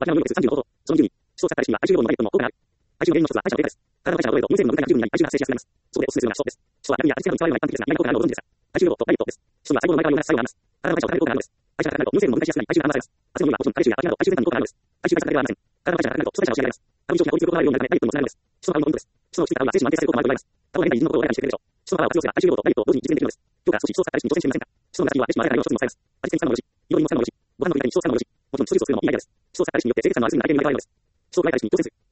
バキナムル36ほど。その10に、思想作家意識には哀愁要素のダイレクトの効果がある。哀愁の原因の一つは敗者の例です。体の敗者を覚えると、無性の無体が不十分になり、哀愁が発生しやすくなります。そこでお勧めするのが思想です。思想は逆にや愛知やに使われるのが一般的ですが、意外と効果があるのをご存知ですか？哀愁要素とダイレクトです。人は細胞の前側を流す作用があります。体の敗者を高める効果があるのです。哀愁が高めると、無性の無体しやすくなり、哀愁が緩和されます。汗のには、ポション、加齢臭や汗臭など、哀愁分散の効果があるのです。哀愁が高めではありません。体の敗者が高めると、基礎代謝が押し上げられます。過分消費が効率よく行われるようになるため、ダイレクトにもつながるのです。基礎のパウンドのポイントです。基礎のパウンドの質に高めは精子の安定性効果も挙げられます。他の変異のことを理解してくれるでしょう。基礎のパワーを活用すれば、哀愁要素とダイレクトを同時に実現できるのです。今日から少し思想作家意識に挑戦してみませんか？基礎の形には、レシピのあらゆる要素にも使えます。味付けに使うのもよし、彩りも使うのもよし、五感の理解に思想を使うのもよし、もちろん基礎技術をするのもいいアイデアです。思想作家意識によって正確さのある数に内面が現れるのです。思想外界意識に挑戦する。